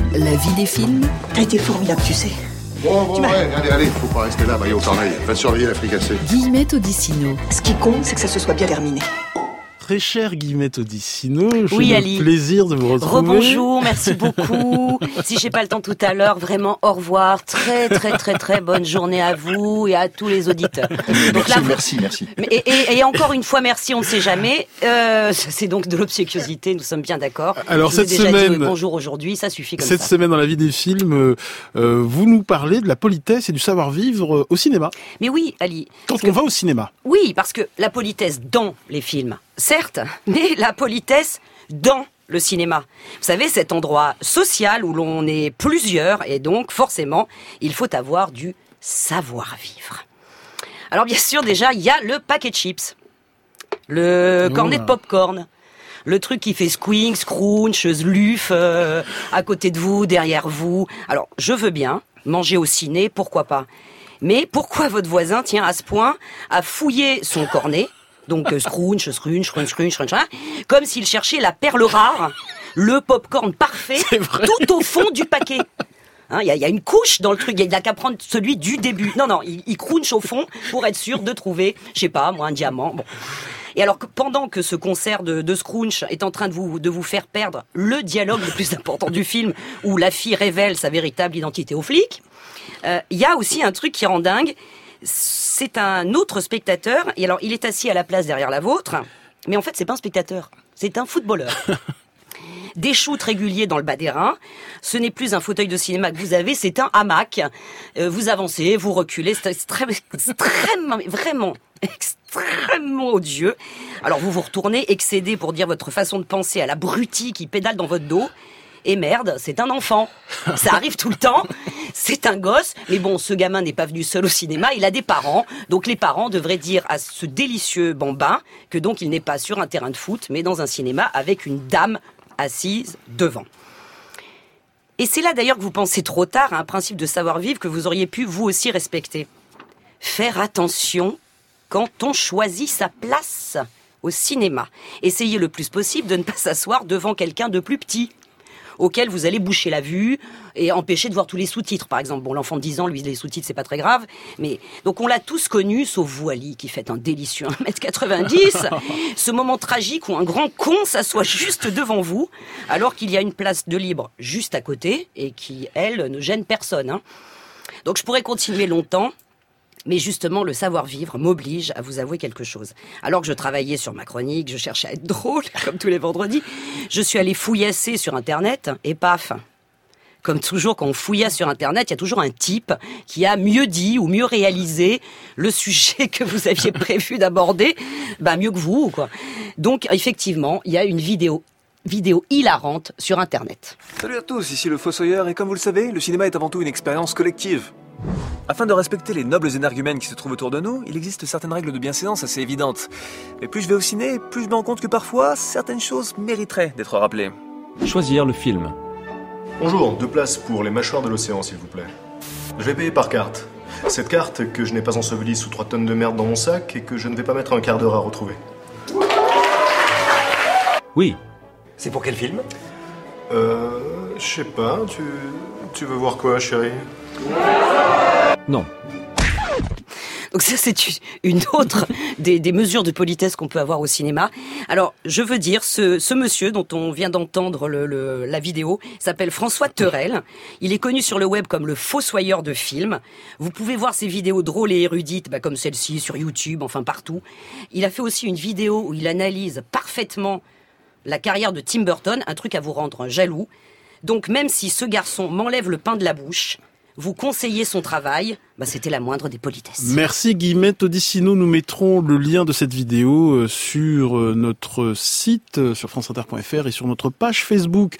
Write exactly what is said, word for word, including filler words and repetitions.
La vie des films. T'as été formidable, tu sais. Bon, bon, ouais, allez, allez, faut pas rester là, Mario Corneille. Va surveiller la fricassée. Guillemette Odissino. Ce qui compte, c'est que ça se soit bien terminé. Très cher Guillemette Odissino, j'ai oui, le Ali. plaisir de vous retrouver. Rebonjour, merci beaucoup. Si j'ai pas le temps tout à l'heure, vraiment au revoir. Très très très très bonne journée à vous et à tous les auditeurs. Donc merci, là, merci, merci. Et, et, et encore une fois, merci, on ne sait jamais. Euh, c'est donc de l'obséquiosité, nous sommes bien d'accord. Alors Je cette vous ai déjà semaine, dit bonjour aujourd'hui, ça suffit comme cette ça. Cette semaine dans la vie des films, euh, vous nous parlez de la politesse et du savoir-vivre au cinéma. Mais oui, Ali. Quand on que... va au cinéma. Oui, parce que la politesse dans les films, certes, mais la politesse dans le cinéma. Vous savez, cet endroit social où l'on est plusieurs et donc forcément, il faut avoir du savoir-vivre. Alors bien sûr, déjà, il y a le paquet de chips, le oh. cornet de popcorn, le truc qui fait squing, scrunch, zluf, euh, à côté de vous, derrière vous. Alors, je veux bien manger au ciné, pourquoi pas. Mais pourquoi votre voisin tient à ce point à fouiller son cornet, donc euh, scrunch, scrunch, scrunch, scrunch, scrunch, hein, comme s'il cherchait la perle rare, le popcorn parfait, tout au fond du paquet. Il hein, y, y a une couche dans le truc, il n'a qu'à prendre celui du début. Non, non, il, il crunch au fond pour être sûr de trouver, je sais pas, moi, un diamant. Bon. Et alors que pendant que ce concert de, de scrunch est en train de vous, de vous faire perdre le dialogue le plus important du film, où la fille révèle sa véritable identité au flic, il euh, y a aussi un truc qui rend dingue. C'est un autre spectateur, et alors il est assis à la place derrière la vôtre, mais en fait c'est pas un spectateur, c'est un footballeur. Des shoots réguliers dans le bas des reins, ce n'est plus un fauteuil de cinéma que vous avez, c'est un hamac. Euh, vous avancez, vous reculez, c'est extrêmement, extrêmement, vraiment extrêmement odieux. Alors vous vous retournez, excédé pour dire votre façon de penser à l'abruti qui pédale dans votre dos. Et merde, c'est un enfant. Ça arrive tout le temps. C'est un gosse. Mais bon, ce gamin n'est pas venu seul au cinéma. Il a des parents. Donc les parents devraient dire à ce délicieux bambin que donc il n'est pas sur un terrain de foot, mais dans un cinéma avec une dame assise devant. Et c'est là d'ailleurs que vous pensez trop tard à un principe de savoir-vivre que vous auriez pu vous aussi respecter. Faire attention quand on choisit sa place au cinéma. Essayez le plus possible de ne pas s'asseoir devant quelqu'un de plus petit, auquel vous allez boucher la vue et empêcher de voir tous les sous-titres, par exemple. Bon, l'enfant de dix ans, lui, les sous-titres, c'est pas très grave, mais donc on l'a tous connu, sauf vous, Ali, qui fait un délicieux un mètre quatre-vingt-dix, ce moment tragique où un grand con s'assoit juste devant vous, alors qu'il y a une place de libre juste à côté, et qui, elle, ne gêne personne. Hein. Donc je pourrais continuer longtemps, mais justement, le savoir-vivre m'oblige à vous avouer quelque chose. Alors que je travaillais sur ma chronique, je cherchais à être drôle, comme tous les vendredis, je suis allée fouillasser sur Internet, et paf. Comme toujours, quand on fouillasse sur Internet, il y a toujours un type qui a mieux dit ou mieux réalisé le sujet que vous aviez prévu d'aborder, bah mieux que vous, quoi. Donc, effectivement, il y a une vidéo vidéo hilarante sur Internet. Salut à tous, ici le Fossoyeur, et comme vous le savez, le cinéma est avant tout une expérience collective. Afin de respecter les nobles énergumènes qui se trouvent autour de nous, il existe certaines règles de bienséance assez évidentes. Mais plus je vais au ciné, plus je me rends compte que parfois, certaines choses mériteraient d'être rappelées. Choisir le film. Bonjour, deux places pour les mâchoires de l'océan, s'il vous plaît. Je vais payer par carte. Cette carte que je n'ai pas ensevelie sous trois tonnes de merde dans mon sac et que je ne vais pas mettre un quart d'heure à retrouver. Oui. C'est pour quel film ? Euh... Je sais pas, tu... Tu veux voir quoi, chérie ? Non. Donc ça, c'est une autre des, des mesures de politesse qu'on peut avoir au cinéma. Alors, je veux dire, ce, ce monsieur dont on vient d'entendre le, le, la vidéo s'appelle François Terrel. Il est connu sur le web comme le fossoyeur de films. Vous pouvez voir ses vidéos drôles et érudites, bah, comme celle-ci, sur YouTube, enfin partout. Il a fait aussi une vidéo où il analyse parfaitement la carrière de Tim Burton, un truc à vous rendre jaloux. Donc même si ce garçon m'enlève le pain de la bouche, vous conseillez son travail, bah c'était la moindre des politesses. Merci Guillemette Odissino, nous mettrons le lien de cette vidéo sur notre site, sur franceinter point fr et sur notre page Facebook.